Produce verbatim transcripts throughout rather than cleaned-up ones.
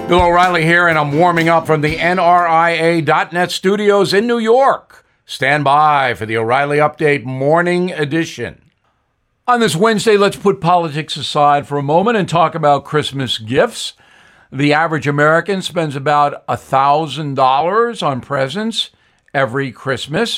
Bill O'Reilly here, and I'm warming up from the N R I A dot net studios in New York. Stand by for the O'Reilly Update Morning Edition. On this Wednesday, let's put politics aside for a moment and talk about Christmas gifts. The average American spends about one thousand dollars on presents every Christmas,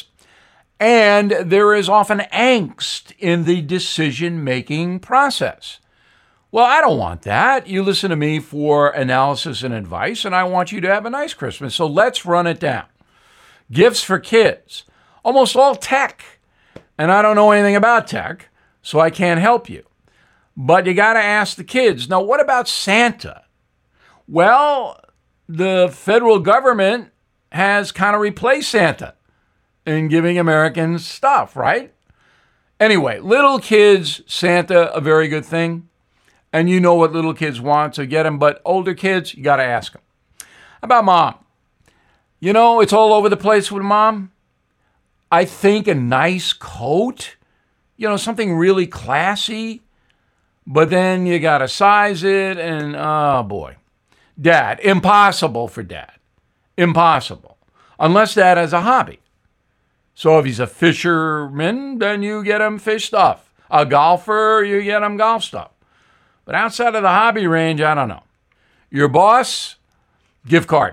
and there is often angst in the decision-making process. Well, I don't want that. You listen to me for analysis and advice, and I want you to have a nice Christmas. So let's run it down. Gifts for kids. Almost all tech. And I don't know anything about tech, so I can't help you. But you got to ask the kids. Now, what about Santa? Well, the federal government has kind of replaced Santa in giving Americans stuff, right? Anyway, little kids, Santa, a very good thing. And you know what little kids want, so get them. But older kids, you got to ask them. How about mom? You know, it's all over the place with mom. I think a nice coat, you know, something really classy. But then you got to size it, and oh boy. Dad, impossible for dad. Impossible. Unless dad has a hobby. So if he's a fisherman, then you get him fish stuff. A golfer, you get him golf stuff. But outside of the hobby range, I don't know. Your boss, gift card.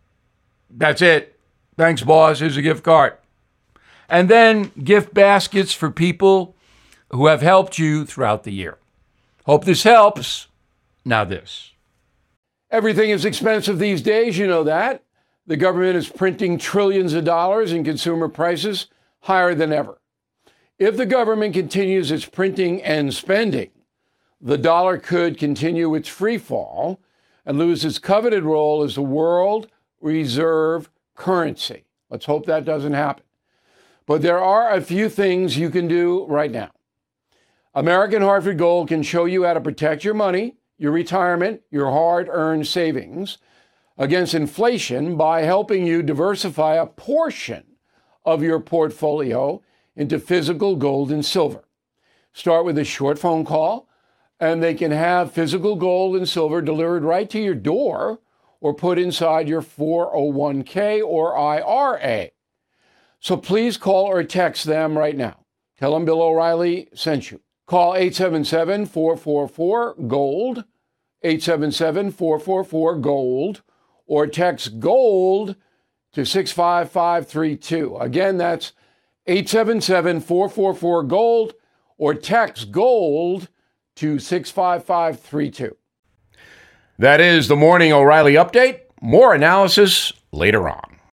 That's it. Thanks, boss. Here's a gift card. And then gift baskets for people who have helped you throughout the year. Hope this helps. Now this. Everything is expensive these days, you know that. The government is printing trillions of dollars and consumer prices higher than ever. If the government continues its printing and spending, the dollar could continue its free fall and lose its coveted role as the world reserve currency. Let's hope that doesn't happen. But there are a few things you can do right now. American Hartford Gold can show you how to protect your money, your retirement, your hard-earned savings against inflation by helping you diversify a portion of your portfolio into physical gold and silver. Start with a short phone call, and they can have physical gold and silver delivered right to your door or put inside your four oh one k or I R A. So please call or text them right now. Tell them Bill O'Reilly sent you. Call eight seven seven, four four four, GOLD, eight seven seven, four four four, GOLD, or text GOLD to six five five three two. Again, that's eight seven seven, four four four, GOLD, or text GOLD to six five five three two. That is the Morning O'Reilly Update. More analysis later on.